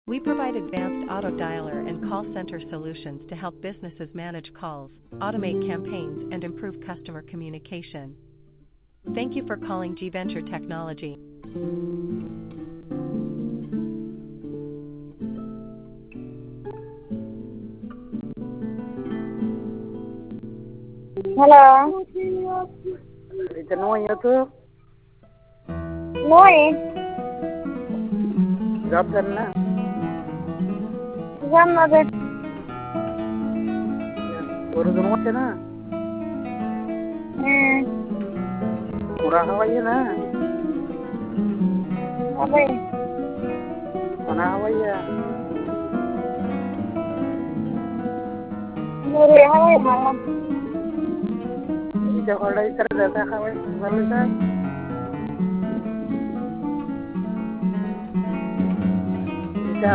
We provide advanced auto dialer and call center solutions to help businesses manage calls, automate campaigns, and improve customer communication. Thank you for calling G Venture Technology. Hello. Ito naman yun to. Noi. Job करना Jam nabe. और दोनों से ना पूरा हवाई ना Abe. mana hawai ya Muri hawai malam. itu kalau dari terdekat hawai baru